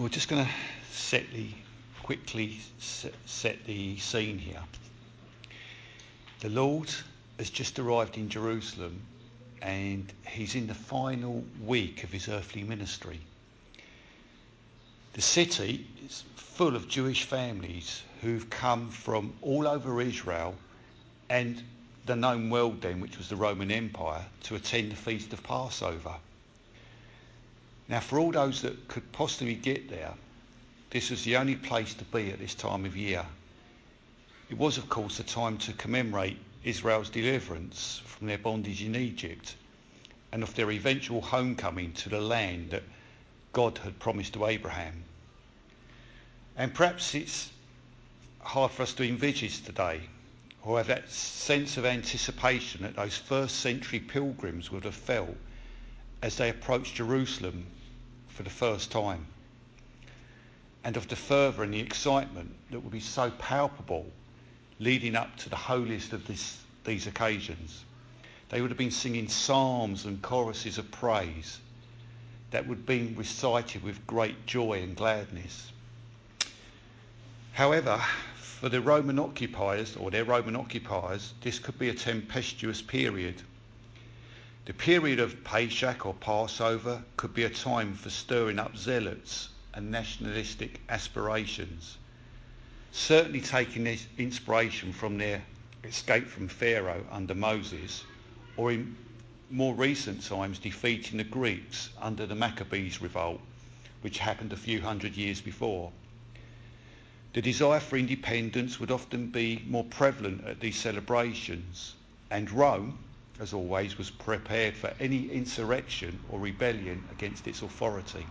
We're just going to quickly set the scene here. The Lord has just arrived in Jerusalem and he's in the final week of his earthly ministry. The city is full of Jewish families who've come from all over Israel and the known world then, which was the Roman Empire, to attend the Feast of Passover. Now, for all those that could possibly get there, this was the only place to be at this time of year. It was, of course, a time to commemorate Israel's deliverance from their bondage in Egypt and of their eventual homecoming to the land that God had promised to Abraham. And perhaps it's hard for us to envisage today, or have that sense of anticipation that those first century pilgrims would have felt as they approached Jerusalem for the first time, and of the fervour and the excitement that would be so palpable leading up to the holiest of these occasions. They would have been singing psalms and choruses of praise that would have been recited with great joy and gladness. However, for their Roman occupiers, this could be a tempestuous period. The period of Pesach or Passover could be a time for stirring up zealots and nationalistic aspirations, certainly taking this inspiration from their escape from Pharaoh under Moses, or in more recent times defeating the Greeks under the Maccabees revolt, which happened a few hundred years before. The desire for independence would often be more prevalent at these celebrations, and Rome, as always, was prepared for any insurrection or rebellion against its authority.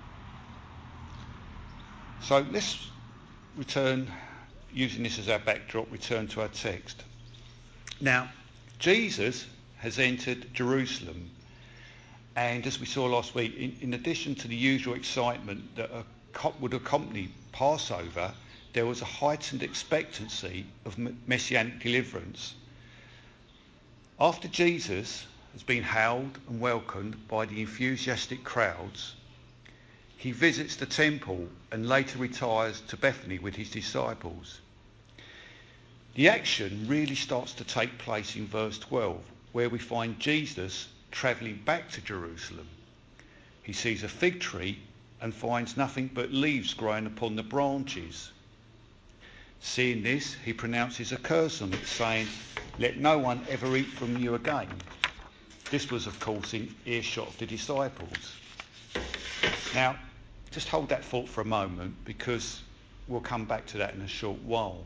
So let's return, using this as our backdrop, return to our text. Now, Jesus has entered Jerusalem, and as we saw last week, in addition to the usual excitement that would accompany Passover, there was a heightened expectancy of messianic deliverance. After Jesus has been hailed and welcomed by the enthusiastic crowds, he visits the temple and later retires to Bethany with his disciples. The action really starts to take place in verse 12, where we find Jesus travelling back to Jerusalem. He sees a fig tree and finds nothing but leaves growing upon the branches. Seeing this, he pronounces a curse on it, saying, "Let no one ever eat from you again." This was, of course, in earshot of the disciples. Now, just hold that thought for a moment, because we'll come back to that in a short while.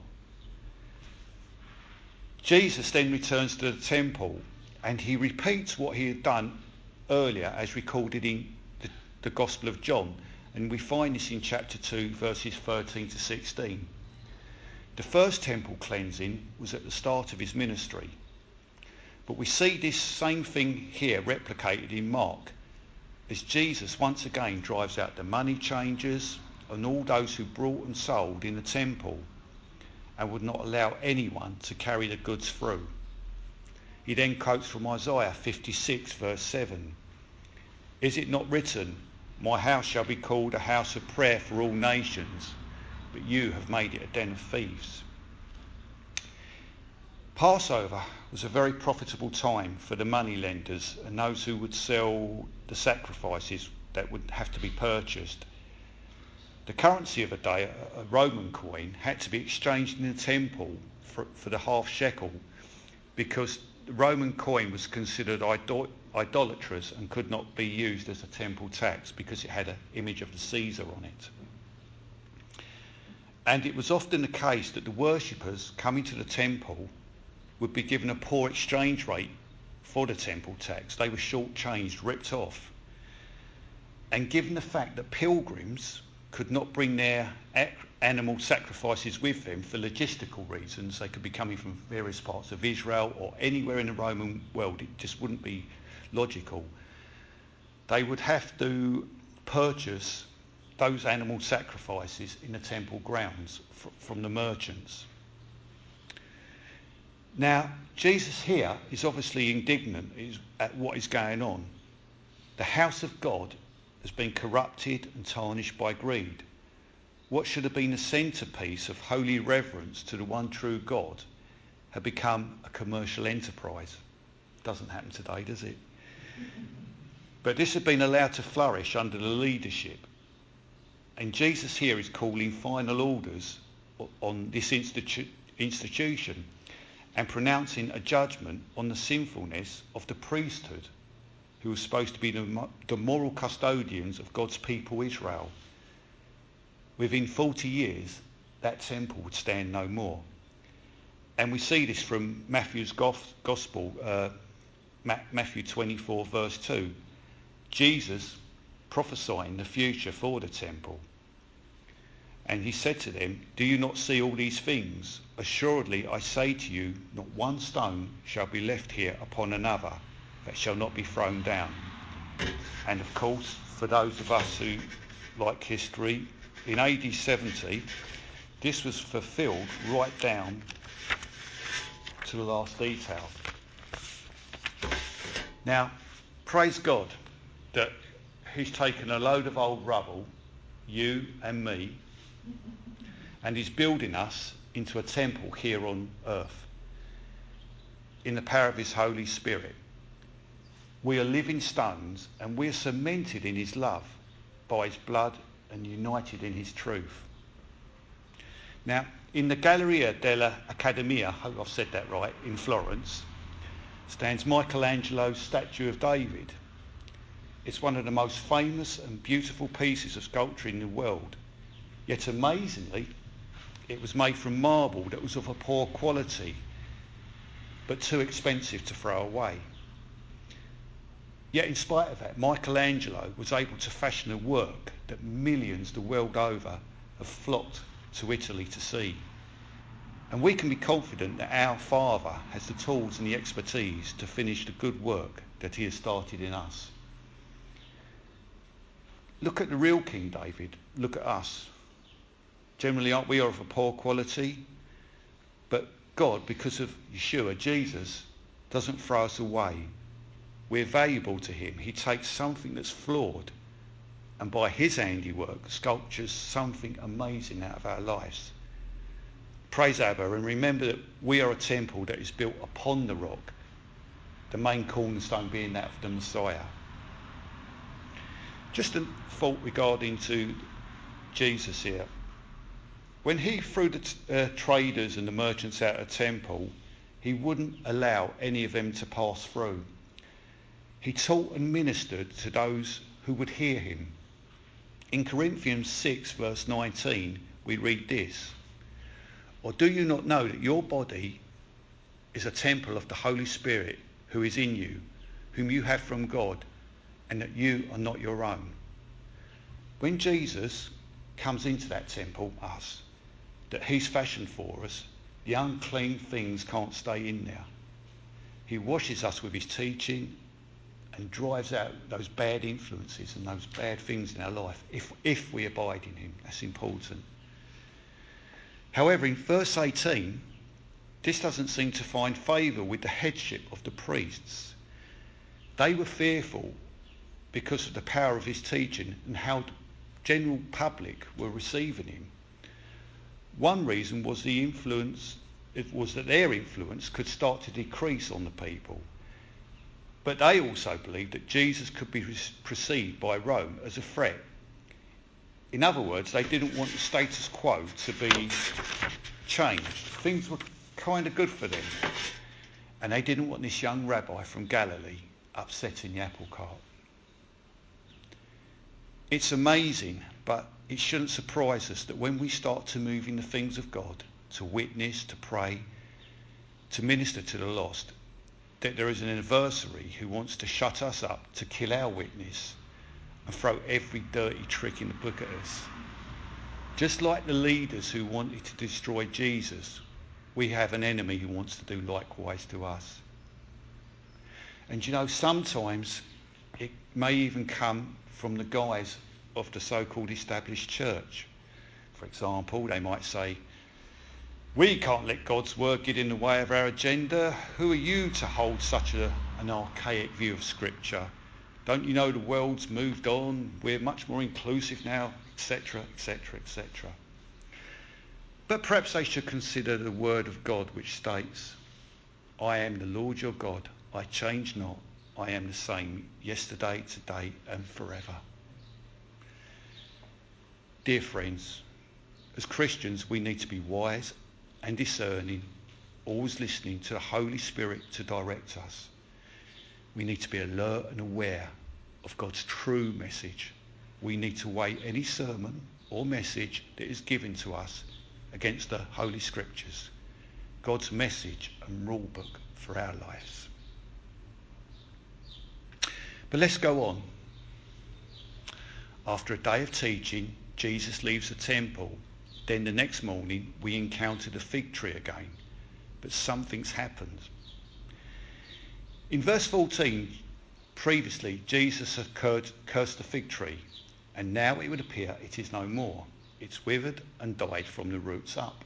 Jesus then returns to the temple, and he repeats what he had done earlier, as recorded in the Gospel of John. And we find this in chapter 2, verses 13 to 16. The first temple cleansing was at the start of his ministry. But we see this same thing here replicated in Mark, as Jesus once again drives out the money changers and all those who bought and sold in the temple and would not allow anyone to carry the goods through. He then quotes from Isaiah 56 verse 7. "Is it not written, 'My house shall be called a house of prayer for all nations,' but you have made it a den of thieves." Passover was a very profitable time for the moneylenders and those who would sell the sacrifices that would have to be purchased. The currency of a day, a Roman coin, had to be exchanged in the temple for the half shekel, because the Roman coin was considered idolatrous and could not be used as a temple tax because it had an image of the Caesar on it. And it was often the case that the worshippers coming to the temple would be given a poor exchange rate for the temple tax. They were shortchanged, ripped off. And given the fact that pilgrims could not bring their animal sacrifices with them for logistical reasons, they could be coming from various parts of Israel or anywhere in the Roman world, it just wouldn't be logical. They would have to purchase those animal sacrifices in the temple grounds from the merchants. Now, Jesus here is obviously indignant at what is going on. The house of God has been corrupted and tarnished by greed. what should have been a centrepiece of holy reverence to the one true God had become a commercial enterprise. Doesn't happen today, does it? But this had been allowed to flourish under the leadership. And Jesus here is calling final orders on this institution and pronouncing a judgment on the sinfulness of the priesthood, who was supposed to be the moral custodians of God's people Israel. Within 40 years, that temple would stand no more. And we see this from Matthew's Gospel, Matthew 24, verse 2. Jesus prophesying the future for the temple. And he said to them, "Do you not see all these things? Assuredly, I say to you, not one stone shall be left here upon another that shall not be thrown down." And of course, for those of us who like history, in AD 70, this was fulfilled right down to the last detail. Now, praise God that he's taken a load of old rubble, you and me, and he's building us into a temple here on earth in the power of his Holy Spirit. We are living stones, and we're cemented in his love by his blood and united in his truth. Now, in the Galleria dell'Accademia, I hope I've said that right, in Florence, stands Michelangelo's statue of David. It's one of the most famous and beautiful pieces of sculpture in the world. Yet amazingly, it was made from marble that was of a poor quality, but too expensive to throw away. Yet in spite of that, Michelangelo was able to fashion a work that millions the world over have flocked to Italy to see. And we can be confident that our Father has the tools and the expertise to finish the good work that he has started in us. Look at the real King David. Look at us. Generally, we are of a poor quality, but God, because of Yeshua, Jesus, doesn't throw us away. We're valuable to him. He takes something that's flawed and by his handiwork sculptures something amazing out of our lives. Praise Abba, and remember that we are a temple that is built upon the rock, the main cornerstone being that of the Messiah. Just a thought regarding to Jesus here. When he threw the traders and the merchants out of the temple, he wouldn't allow any of them to pass through. He taught and ministered to those who would hear him. In Corinthians 6 verse 19 we read this: "Or do you not know that your body is a temple of the Holy Spirit who is in you, whom you have from God, and that you are not your own?" When Jesus comes into that temple, us, that he's fashioned for us, the unclean things can't stay in there. He washes us with his teaching and drives out those bad influences and those bad things in our life, if we abide in him. That's important. However, in verse 18, this doesn't seem to find favour with the headship of the priests. They were fearful because of the power of his teaching and how the general public were receiving him. One reason was that their influence could start to decrease on the people. But they also believed that Jesus could be perceived by Rome as a threat. In other words, they didn't want the status quo to be changed. Things were kind of good for them. And they didn't want this young rabbi from Galilee upsetting the apple cart. It's amazing, but it shouldn't surprise us that when we start to move in the things of God, to witness, to pray, to minister to the lost, that there is an adversary who wants to shut us up, to kill our witness, and throw every dirty trick in the book at us. Just like the leaders who wanted to destroy Jesus, we have an enemy who wants to do likewise to us. And you know, sometimes it may even come from the guise of the so-called established church. For example, they might say, "We can't let God's word get in the way of our agenda. Who are you to hold such an archaic view of Scripture? Don't you know the world's moved on? We're much more inclusive now etc., etc., etc. But perhaps they should consider the word of God, which states, I am the Lord your God, I change not, I am the same yesterday, today and forever. Dear friends, as Christians we need to be wise and discerning, always listening to the Holy Spirit to direct us. We need to be alert and aware of God's true message. We need to weigh any sermon or message that is given to us against the Holy Scriptures, God's message and rule book for our lives. But let's go on. After a day of teaching, Jesus leaves the temple. Then the next morning we encounter the fig tree again, but something's happened. In verse 14, previously Jesus had cursed the fig tree, and now it would appear it is no more. It's withered and died from the roots up.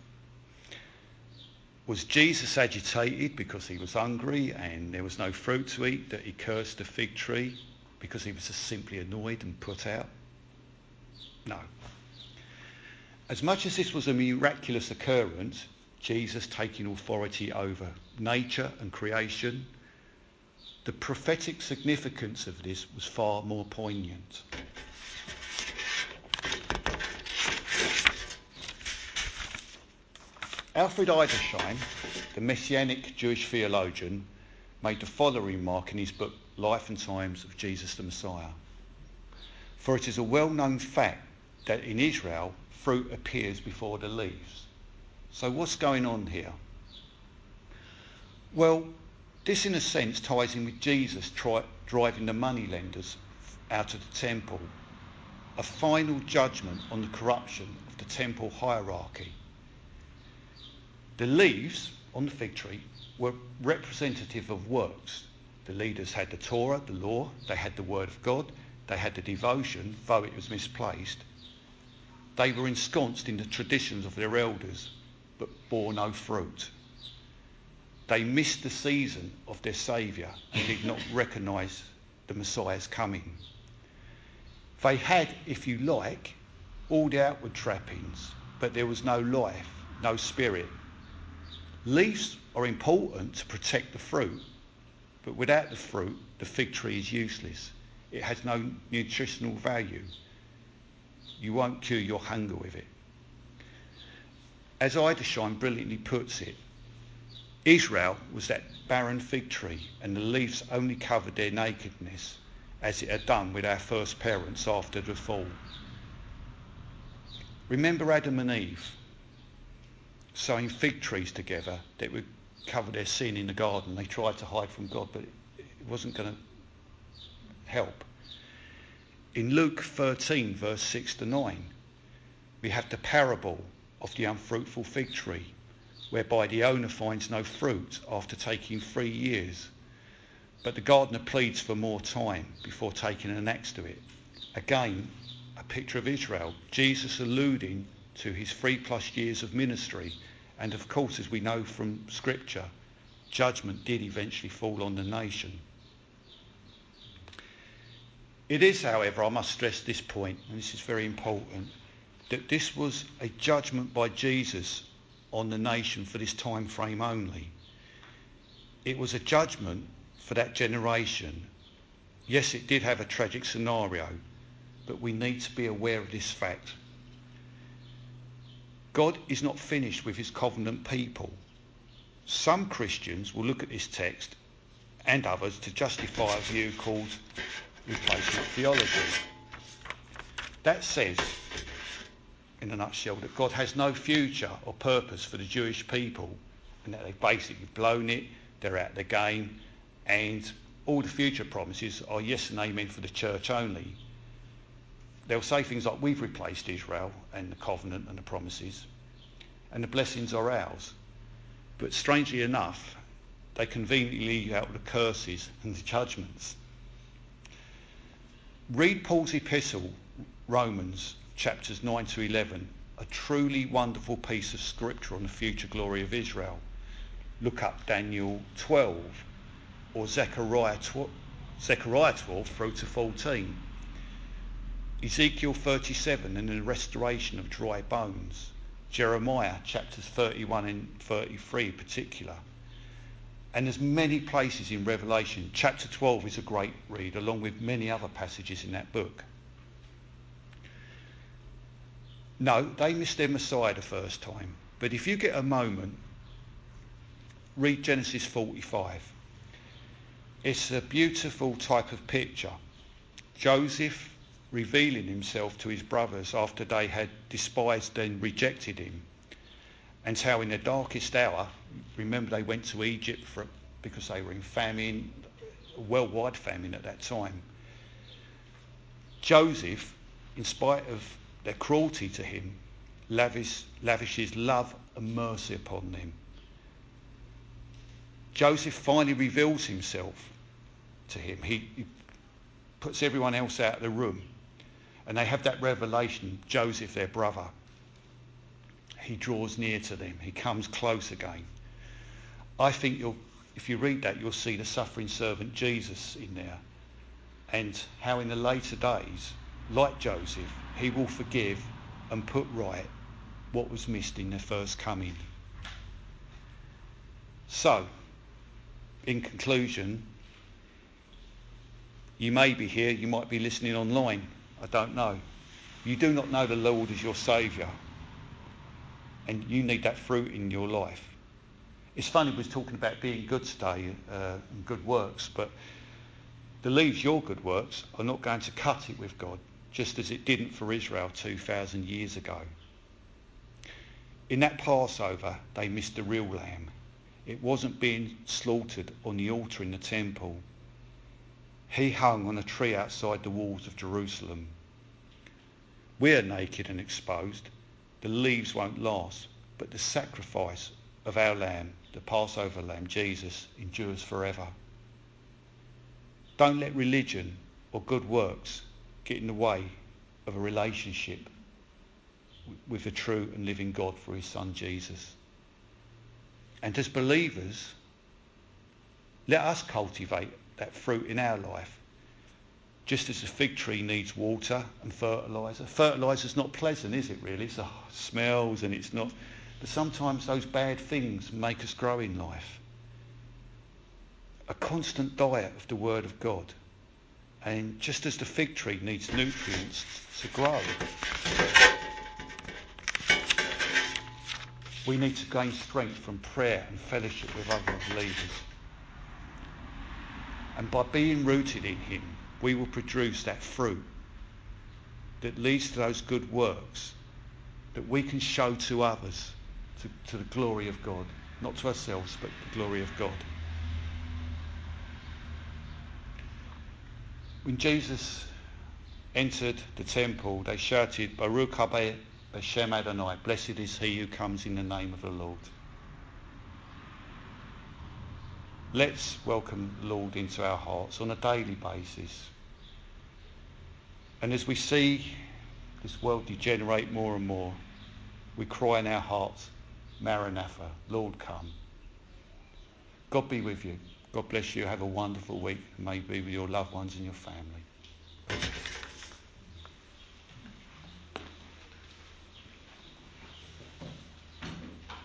Was Jesus agitated because he was hungry and there was no fruit to eat that he cursed the fig tree because he was just simply annoyed and put out? No. As much as this was a miraculous occurrence, Jesus taking authority over nature and creation, the prophetic significance of this was far more poignant. Alfred Edersheim, the Messianic Jewish theologian, made the following remark in his book Life and Times of Jesus the Messiah. For it is a well-known fact that in Israel fruit appears before the leaves. So what's going on here? Well, this in a sense ties in with Jesus driving the moneylenders out of the temple, a final judgment on the corruption of the temple hierarchy. The leaves on the fig tree were representative of works. The leaders had the Torah, the law, they had the word of God, they had the devotion, though it was misplaced. They were ensconced in the traditions of their elders, but bore no fruit. They missed the season of their Saviour and did not recognise the Messiah's coming. They had, if you like, all the outward trappings, but there was no life, no spirit. Leaves are important to protect the fruit, but without the fruit, the fig tree is useless. It has no nutritional value. You won't cure your hunger with it. As Edersheim brilliantly puts it, Israel was that barren fig tree, and the leaves only covered their nakedness, as it had done with our first parents after the fall. Remember Adam and Eve sowing fig trees together that would cover their sin in the garden. They tried to hide from God, but it wasn't going to help. In Luke 13, verse 6 to 9, we have the parable of the unfruitful fig tree, whereby the owner finds no fruit after taking 3 years, but the gardener pleads for more time before taking an axe to it. Again, a picture of Israel, Jesus alluding to his 3+ years of ministry, and of course, as we know from Scripture, judgment did eventually fall on the nation. It is, however, I must stress this point, and this is very important, that this was a judgment by Jesus on the nation for this time frame only. It was a judgment for that generation. Yes, it did have a tragic scenario, but we need to be aware of this fact. God is not finished with his covenant people. Some Christians will look at this text and others to justify a view called replacement theology. That says, in a nutshell, that God has no future or purpose for the Jewish people, and that they've basically blown it, they're out the game, and all the future promises are yes and amen for the church only. They'll say things like, we've replaced Israel and the covenant and the promises, and the blessings are ours. But strangely enough, they conveniently leave out the curses and the judgments. Read Paul's epistle, Romans, chapters 9 to 11, a truly wonderful piece of scripture on the future glory of Israel. Look up Daniel 12 or Zechariah 12 through to 14. Ezekiel 37 and the restoration of dry bones. Jeremiah chapters 31 and 33 in particular. And there's many places in Revelation. Chapter 12 is a great read, along with many other passages in that book. No, they missed their Messiah the first time. But if you get a moment, read Genesis 45. It's a beautiful type of picture. Joseph revealing himself to his brothers after they had despised and rejected him. And how in the darkest hour, remember they went to Egypt because they were in famine, a worldwide famine at that time. Joseph, in spite of their cruelty to him, lavishes love and mercy upon them. Joseph finally reveals himself to him. He puts everyone else out of the room. And they have that revelation, Joseph, their brother. He draws near to them. He comes close again. I think if you read that, you'll see the suffering servant Jesus in there. And how in the later days, like Joseph, he will forgive and put right what was missed in the first coming. So, in conclusion, you may be here, you might be listening online. I don't know. You do not know the Lord as your Saviour. And you need that fruit in your life. It's funny, we was talking about being good today and good works, but believe your good works are not going to cut it with God, just as it didn't for Israel 2,000 years ago. In that Passover, they missed the real lamb. It wasn't being slaughtered on the altar in the temple. He hung on a tree outside the walls of Jerusalem. We're naked and exposed. The leaves won't last, but the sacrifice of our lamb, the Passover lamb, Jesus, endures forever. Don't let religion or good works get in the way of a relationship with the true and living God for his Son Jesus. And as believers, let us cultivate that fruit in our life. Just as a fig tree needs water and fertiliser. Fertiliser's not pleasant, is it really? It smells and it's not. But sometimes those bad things make us grow in life. A constant diet of the Word of God. And just as the fig tree needs nutrients to grow, we need to gain strength from prayer and fellowship with other believers. And by being rooted in him, we will produce that fruit that leads to those good works that we can show to others, to the glory of God. Not to ourselves, but the glory of God. When Jesus entered the temple, they shouted, Baruch haba Hashem Adonai, blessed is he who comes in the name of the Lord. Let's welcome the Lord into our hearts on a daily basis. And as we see this world degenerate more and more, we cry in our hearts, Maranatha, Lord come. God be with you. God bless you. Have a wonderful week. May be with your loved ones and your family.